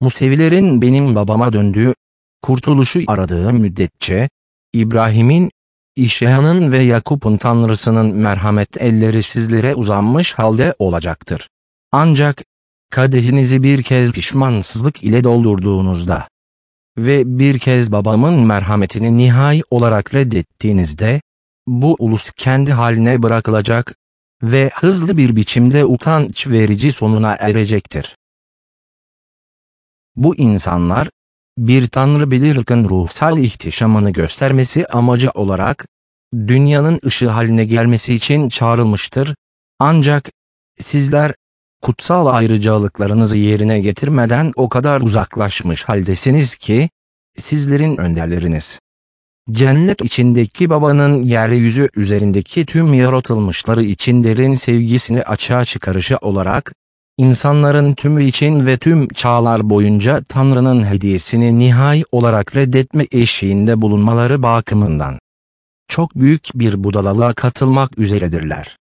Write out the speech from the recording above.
Musevilerin benim babama döndüğü, kurtuluşu aradığı müddetçe, İbrahim'in, İşya'nın ve Yakup'un Tanrısının merhamet elleri sizlere uzanmış halde olacaktır. Ancak, kadehinizi bir kez pişmansızlık ile doldurduğunuzda ve bir kez babamın merhametini nihai olarak reddettiğinizde, bu ulus kendi haline bırakılacak ve hızlı bir biçimde utanç verici sonuna erecektir. Bu insanlar, bir Tanrı belirgin ruhsal ihtişamını göstermesi amacı olarak, dünyanın ışığı haline gelmesi için çağrılmıştır. Ancak, sizler, kutsal ayrıcalıklarınızı yerine getirmeden o kadar uzaklaşmış haldesiniz ki, sizlerin önderleriniz, cennet içindeki babanın yeryüzü üzerindeki tüm yaratılmışları için derin sevgisini açığa çıkarışı olarak, insanların tümü için ve tüm çağlar boyunca Tanrı'nın hediyesini nihai olarak reddetme eşiğinde bulunmaları bakımından çok büyük bir budalalığa katılmak üzeredirler.